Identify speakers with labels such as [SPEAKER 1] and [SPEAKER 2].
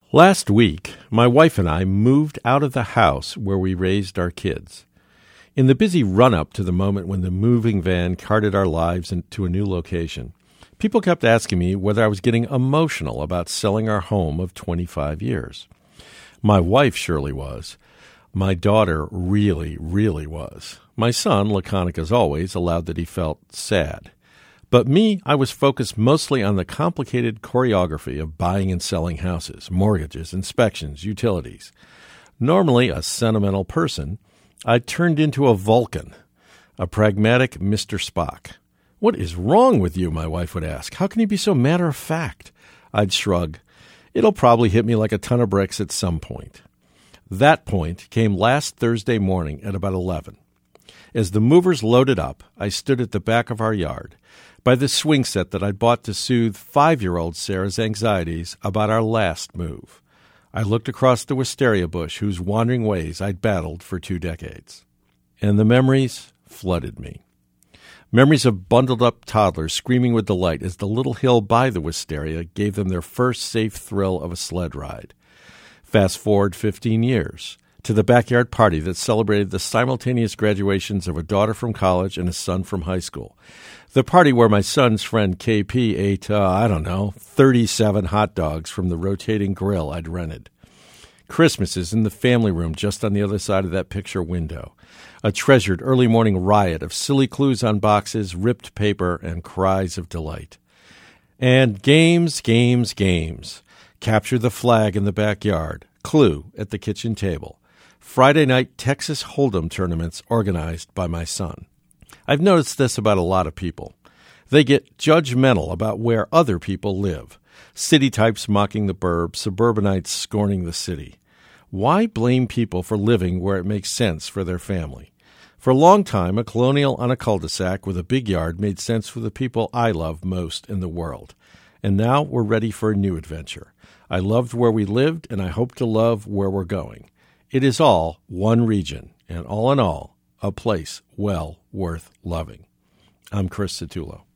[SPEAKER 1] Last week, my wife and I moved out of the house where we raised our kids. In the busy run-up to the moment when the moving van carted our lives into a new location, people kept asking me whether I was getting emotional about selling our home of 25 years. My wife surely was. My daughter really, really was. My son, laconic as always, allowed that he felt sad. But me, I was focused mostly on the complicated choreography of buying and selling houses, mortgages, inspections, utilities. Normally a sentimental person, I turned into a Vulcan, a pragmatic Mr. Spock. "What is wrong with you?" my wife would ask. "How can you be so matter-of-fact?" I'd shrug. "It'll probably hit me like a ton of bricks at some point." That point came last Thursday morning at about 11. As the movers loaded up, I stood at the back of our yard, by the swing set that I'd bought to soothe 5-year-old Sarah's anxieties about our last move. I looked across the wisteria bush whose wandering ways I'd battled for 2 decades. And the memories flooded me. Memories of bundled-up toddlers screaming with delight as the little hill by the wisteria gave them their first safe thrill of a sled ride. Fast forward 15 years, to the backyard party that celebrated the simultaneous graduations of a daughter from college and a son from high school. The party where my son's friend KP ate, 37 hot dogs from the rotating grill I'd rented. Christmases in the family room just on the other side of that picture window. A treasured early morning riot of silly clues on boxes, ripped paper, and cries of delight. And games. Capture the flag in the backyard. Clue at the kitchen table. Friday night Texas Hold'em tournaments organized by my son. I've noticed this about a lot of people. They get judgmental about where other people live. City types mocking the burbs, suburbanites scorning the city. Why blame people for living where it makes sense for their family? For a long time, a colonial on a cul-de-sac with a big yard made sense for the people I love most in the world. And now we're ready for a new adventure. I loved where we lived, and I hope to love where we're going. It is all one region, and all in all, a place well worth loving. I'm Chris Satullo.